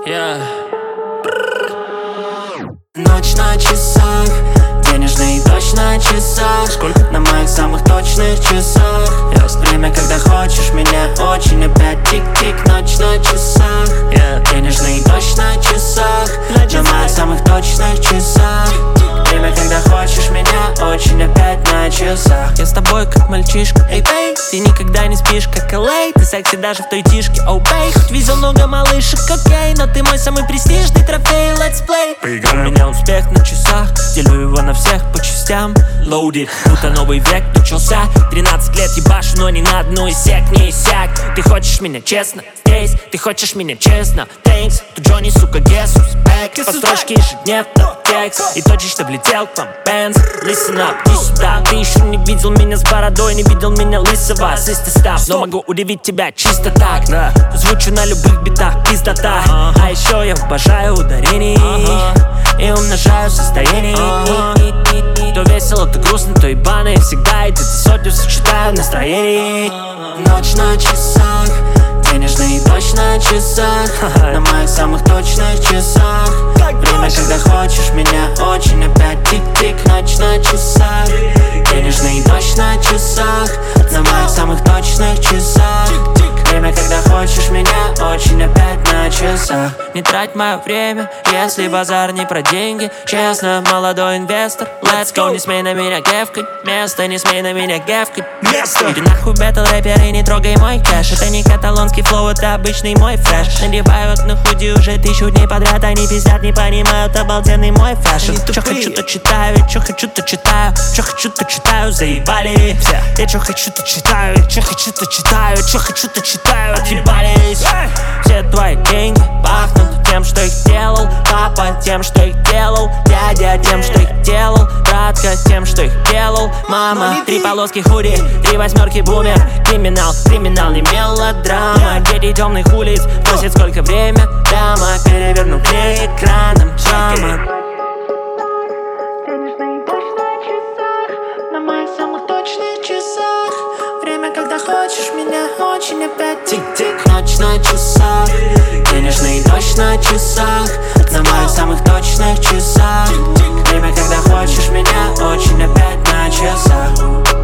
Ночь на часах, денежный дождь на часах. Сколько? На моих самых точных часах. Время, когда хочешь меня очень. Опять тик-тик, ночь на часах. Денежный дождь на часах. На моих самых точных часах. Время, когда хочешь меня очень. Опять на часах. Я с тобой как мальчишка, эй, бей. Ты никогда не спишь, как Л.А. Ты секси даже в той тишке, оу, бей. Хоть видел много малышек, окей, но ты мой самый престижный трофей, let's play. Поиграем. У меня успех на часах, делю его на всех по частям. Loaded, будто новый век начался. 13 лет ебашу, но не на одну из сек, не иссяк. Ты хочешь меня честно, здесь, ты хочешь меня честно. Thanks, to Johnny, сука, guess who's back. По строчке ежедневно текст, и точечно влетел к вам Benz. Listen up, иди сюда. Ты еще не видел меня с бородой, не видел меня лысого. Систер став, но могу удивить тебя чисто так. Звучу на любых битах, пиздота. А еще я обожаю ударений и умножаю состояние. То весело, то грустно, то ебано. И всегда эти сотню сочетаю в настроении. Ночь на часах, денежный дождь на часах. На моих самых точных часах. Время, когда хочешь меня очень. Опять тик-тик, ночь на часах. Денежный дождь на часах. На моих самых точных часах. Время, когда хочешь меня очень. Опять на часах. Не трать мое время, если базар не про деньги. Честно, молодой инвестор, let's go. Не смей на меня гевкать, место, не смей на меня гевкать. Иди нахуй, бэтл рэпер, и не трогай мой кэш. Это не каталонский флоу, это обычный мой фреш. Надевают на худи уже 1000 дней подряд. Они пиздят, не понимают обалденный мой фэшн. Чё хочу, то читаю, чё хочу, то читаю. Чё хочу, то читаю, заебали все. Я чё хочу, то читаю, чё хочу, то читаю. Чё хочу, то читаю, отъебались. Все твои деньги пахнут тем, что их делал папа, тем, что их делал дядя, тем, что их делал братка, тем, что их делал мама. 3 полоски худи, 3 восьмерки бумер. Криминал, криминал, не мелодрама. Дети темных улиц просят, сколько время дама. Переверну к ней экраном драма. Денежный дождь на часах. На моих самых точных часах. Время, когда хочешь меня очень. Опять тик-тик, ночь на часах. Денежный дождь на часах. На моих самых точных часах. Время, когда хочешь меня очень. Опять на часах.